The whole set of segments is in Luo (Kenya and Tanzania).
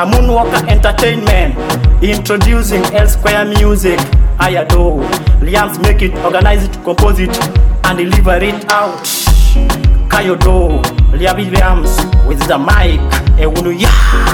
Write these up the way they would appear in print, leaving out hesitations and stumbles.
Moonwalker Entertainment introducing L Square Music. I adore Liams, make it, organize it, compose it, and deliver it out. Kayodo, Liabi Liams with the mic. Ewunuya.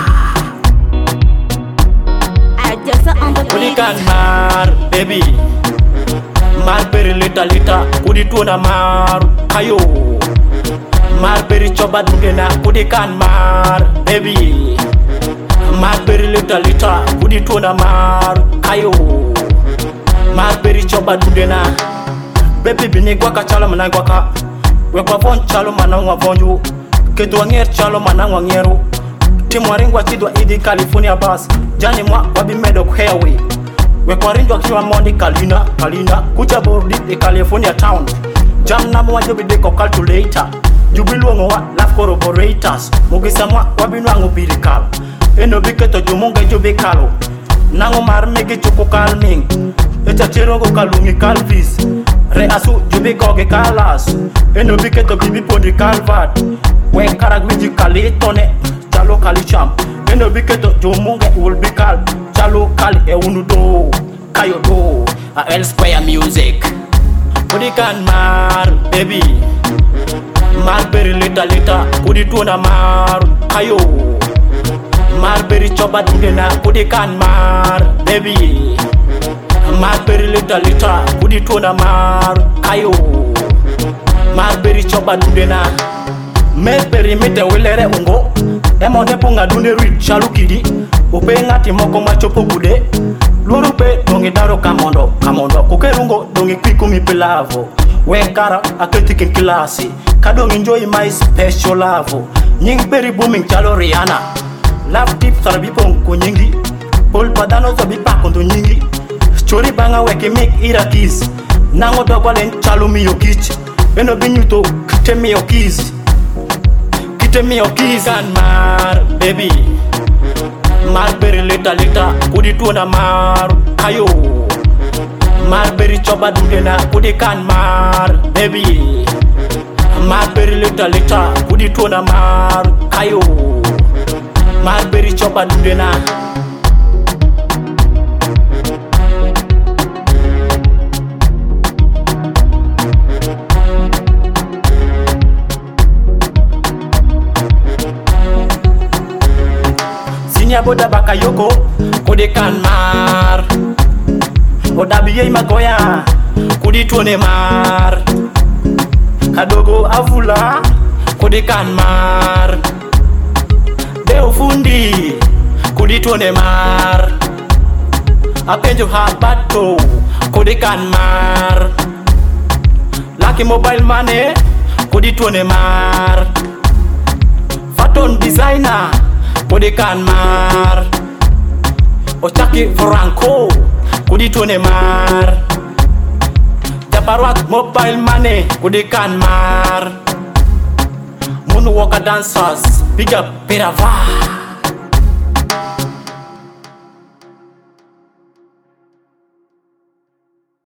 I just on the beat. Kudikan mar, baby. Marberry lita, kudituna mar. Kayo. Marberry choba dungena, kudikan mar, baby. Marberry lita, kudituna mar. Kayo. Marberry choba dungena. Baby binigwa ka chalo managwa ka. Wekwa von chalo manangwa vonju. Kedwa nger chalo manangwa ngeru. Timu waringwa chidwa idi California bus. Jani mwa wabi medo kuheawe. Wekwa rinjwa kiwa mondi Kalina. Kucha bordi di California town. Jam namu wajobi deko calculator. Jubiluongo wa life corroborators. Mugisa mwa wabi nwangu birikal. Eno biketo jumunga jubi kalo. Nango mar megi chuku kalming. Echa chirongo kalungi kalvis. Re asu jubi koge kalas. Eno biketo bibi pondri kalvat. We karagwiji kalitone. Chalo kali champ. Eno biketo jumunge ulbikal. Chalo kali eunudo. Kayodo. A L Square Music. Kudikan mar, baby. Marberry lita, kudituna mar. Kayo. Marberry choba dungena, kudikan mar, baby. Marberry lita, kudituna mar. Kayo. Marberry choba dungena. Marberry mite wilere ungo. Emonde punga dunde rich chalukidi. Upe ngati moko machopo gude. Lurupe dongi daro kamondo. Kukerungo dongi kwiku mipilavo. Wenkara aketi kinkilasi. Kadong enjoy my special love. Nying berry booming chalo Rihanna. Love tips sarabipong kunyingi. Pol padano sabipa kondo nyingi. Chori banga weke make irakis. Nango dogwalen chalo miyo kich. Eno binyuto kite miyo kiz. Kan mar, baby. Marberry lita, kudituna mar. Kayo. Marberry choba dungena, kudikan mar, baby. Marberry lita, kudituna mar. Kayo. Marberry choba dungena. Boda bakayoko, kudikan mar. Odabiye magoya, kuditune mar. Kadogo avula, kudikan mar. Beofundi, kuditune mar. Apenjo habato, kudikan mar. Lucky mobile money, kuditune mar. Faton designer, kudikan mar. Ochaki Franco, kuditune mar. Jabarwat mobile money, kudikan mar. Moonwalker dancers, big up Pirava.